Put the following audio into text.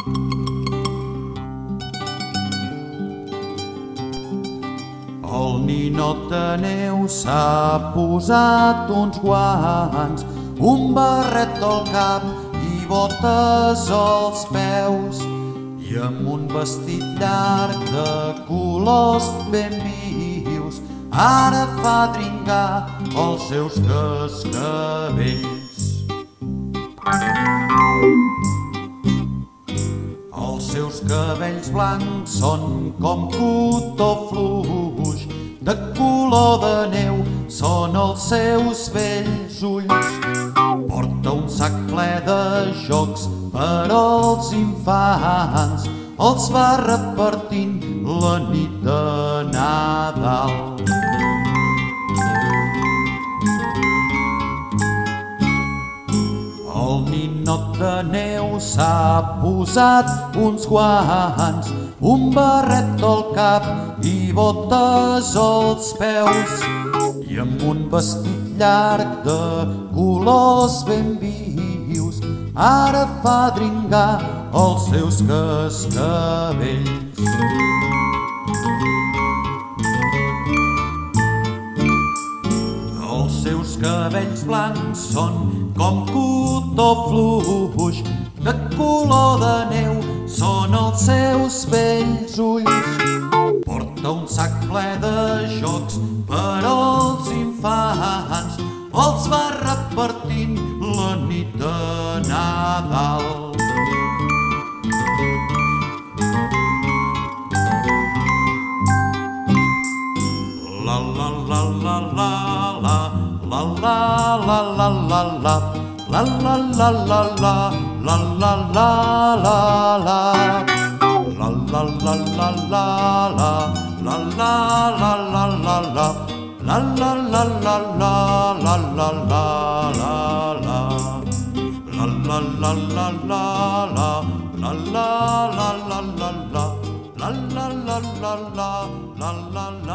El ninot de neu s'ha posat uns guants, un barret al cap i botes als peus, i amb un vestit llarg de colors ben vius ara fa dringar els seus cascavells. Els seus cabells blancs són com cotó fluix, de color de neu són els seus vells ulls. Porta un sac ple de jocs per als infants, els va repartint la nit de Nadal. El ninot de neu s'ha posat uns guants, un barret al cap i botes als peus, i amb un vestit llarg de colors ben vius ara fa dringar els seus cascavells. Els seus cabells blancs són com cotó fluix, de color de neu són els seus vells ulls. Porta un sac ple de jocs per als infants, els va repartint la nit de Nadal. La la la la la la, la la la la la la, la la la la la, la la la la la, la la la la la la, la la la la la la, la la la la la, la la la la la, la la la la la la, la la la la la la, la la la la la, la la la.